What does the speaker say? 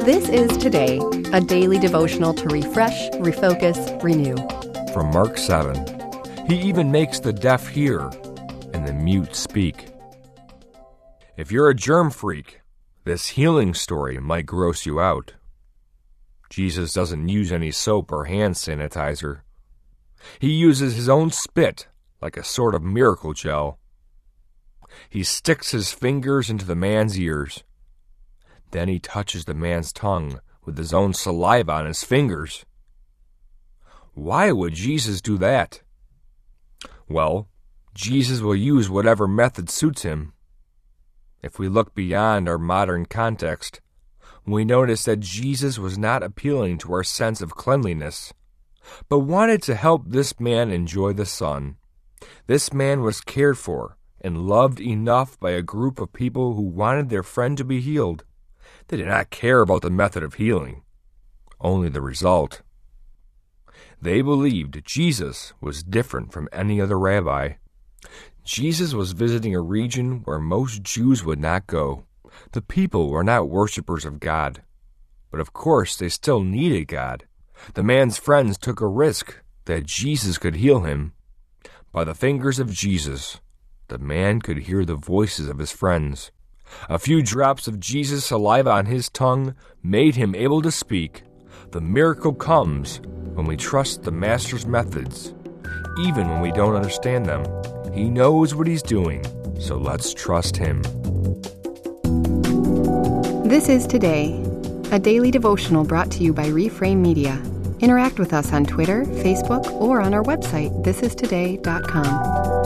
This is Today, a daily devotional to refresh, refocus, renew. From Mark 7, He even makes the deaf hear and the mute speak. If you're a germ freak, this healing story might gross you out. Jesus doesn't use any soap or hand sanitizer. He uses his own spit like a sort of miracle gel. He sticks his fingers into the man's ears. Then he touches the man's tongue with his own saliva on his fingers. Why would Jesus do that? Well, Jesus will use whatever method suits him. If we look beyond our modern context, we notice that Jesus was not appealing to our sense of cleanliness, but wanted to help this man enjoy the sun. This man was cared for and loved enough by a group of people who wanted their friend to be healed. They did not care about the method of healing, only the result. They believed Jesus was different from any other rabbi. Jesus was visiting a region where most Jews would not go. The people were not worshipers of God, but of course they still needed God. The man's friends took a risk that Jesus could heal him. By the fingers of Jesus, the man could hear the voices of his friends. A few drops of Jesus' saliva on his tongue made him able to speak. The miracle comes when we trust the Master's methods, even when we don't understand them. He knows what he's doing, so let's trust him. This is Today, a daily devotional brought to you by Reframe Media. Interact with us on Twitter, Facebook, or on our website, thisistoday.com.